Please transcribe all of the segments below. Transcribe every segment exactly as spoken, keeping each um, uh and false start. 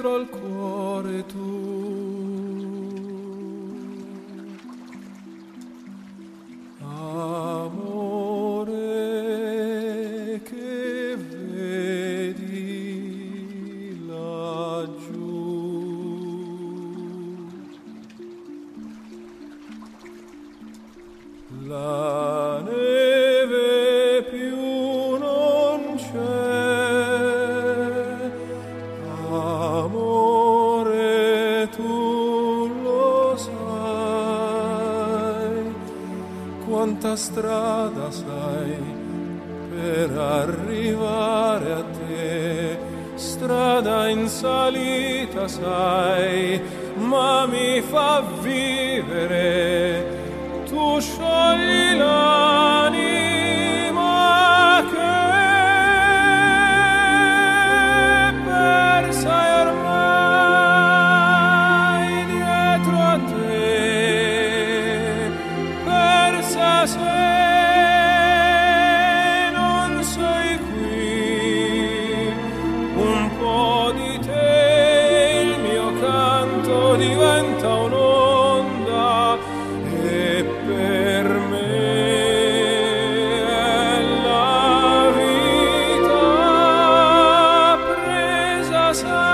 dentro al cuore tu. Amore che vedi laggiù, la neve più non c'è, amore tu lo sai, quanta strada sai per arrivare a te, strada in salita sai, ma mi fa vivere. Tu sciogli l'anima che persa è ormai dietro a te, persa se non sei qui, un po' di te il mio canto diventa un'onda e per me è la vita presa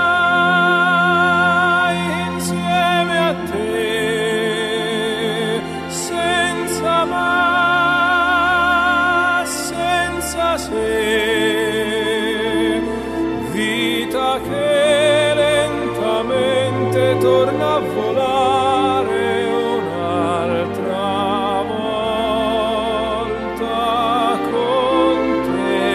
sai insieme a te, senza ma, senza se, vita che lentamente torna a volare un'altra volta con te.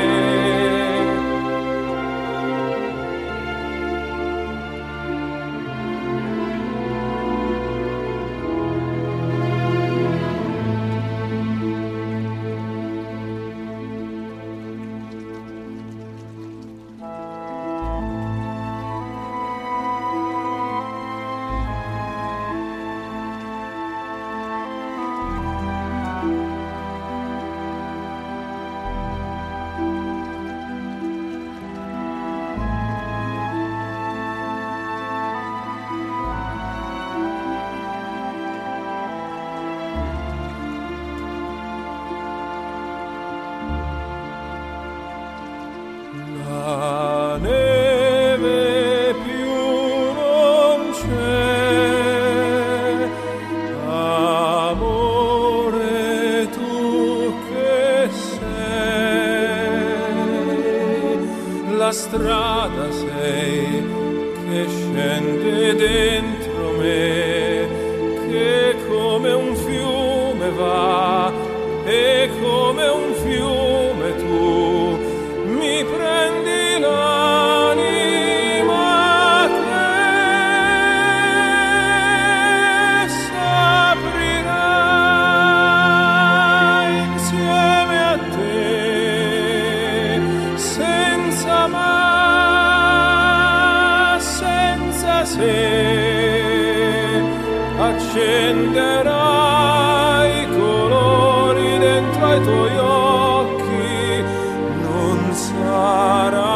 La neve più non c'è, amore tu che sei, la strada sei che scende dentro me, che come un fiume va e come un fiume tu mi prendi l'anima che s'aprirà insieme a te, senza ma, senza se, accenderai i colori dentro ai tuoi occhi, non sarà